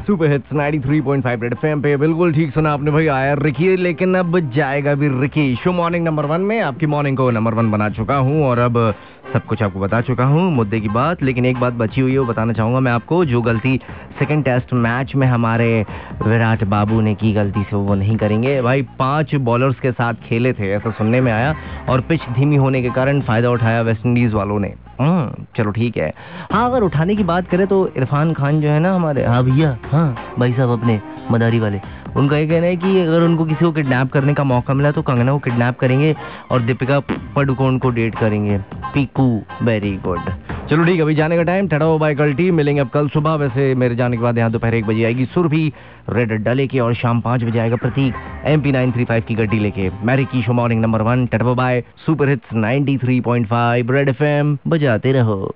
Super hits 93.5 red FM पे। बिल्कुल ठीक सुना आपने भाई, आया रिकी, लेकिन अब जाएगा भी रिकी। शो मॉर्निंग नंबर 1 में आपकी मॉर्निंग को नंबर 1 बना चुका हूं और अब सब कुछ आपको बता चुका हूं, मुद्दे की बात। लेकिन एक बात बची हुई है, वो बताना चाहूंगा मैं आपको। जो गलती सेकंड टेस्ट मैच में हमारे विराट बाबू ने की, गलती से वो नहीं करेंगे भाई। 5 बॉलर्स के साथ खेले थे, ऐसा सुनने में आया, और पिच धीमी होने के कारण फायदा उठाया वेस्ट इंडीज वालों ने। चलो ठीक है। हाँ, अगर उठाने की बात करें तो इरफान खान जो है ना हमारे, हाँ भैया, हाँ भाई साहब अपने मदारी वाले, उनका ये कहना है कि अगर उनको किसी को किडनैप करने का मौका मिला तो कंगना को किडनैप करेंगे और दीपिका पडुकोण को डेट करेंगे। Piku, very good. चलो ठीक है भाई, जाने का टाइम। ठहराओ बाय कल टीम, मिलेंगे अब कल सुबह। वैसे मेरे जाने के बाद यहाँ दोपहर 1 बजे आएगी सुरभि रेड अड्डा लेके, और शाम 5 बजे आएगा प्रतीक MP 935 की गड्डी लेके। मैरी की शो मॉर्निंग नंबर 1, टटबो by super hits 93.5 red FM, बजाते रहो।